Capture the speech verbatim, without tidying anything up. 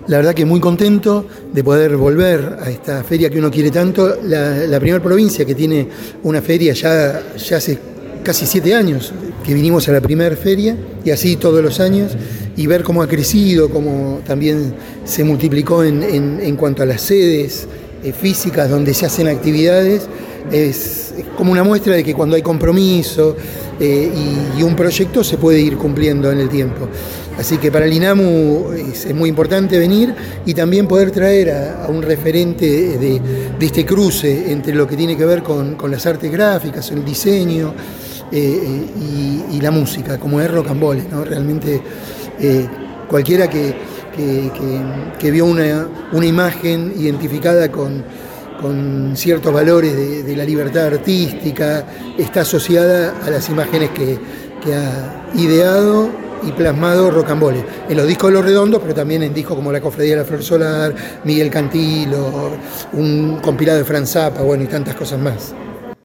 La verdad que muy contento de poder volver a esta feria que uno quiere tanto. La, la primera provincia que tiene una feria ya, ya hace casi siete años que vinimos a la primera feria, y así todos los años, y ver cómo ha crecido, cómo también se multiplicó en, en, en cuanto a las sedes eh, físicas donde se hacen actividades. Es, es como una muestra de que cuando hay compromiso eh, y, y un proyecto se puede ir cumpliendo en el tiempo. Así que para el INAMU es, es muy importante venir y también poder traer a, a un referente de, de este cruce entre lo que tiene que ver con, con las artes gráficas, el diseño eh, y, y la música, como es Rocambole, ¿no? Realmente eh, cualquiera que, que, que, que vio una, una imagen identificada con, con ciertos valores de, de la libertad artística está asociada a las imágenes que, que ha ideado y plasmado Rocambole, en los discos de Los Redondos, pero también en discos como La Cofradía de la Flor Solar, Miguel Cantilo, un compilado de Franz Zappa, bueno, y tantas cosas más.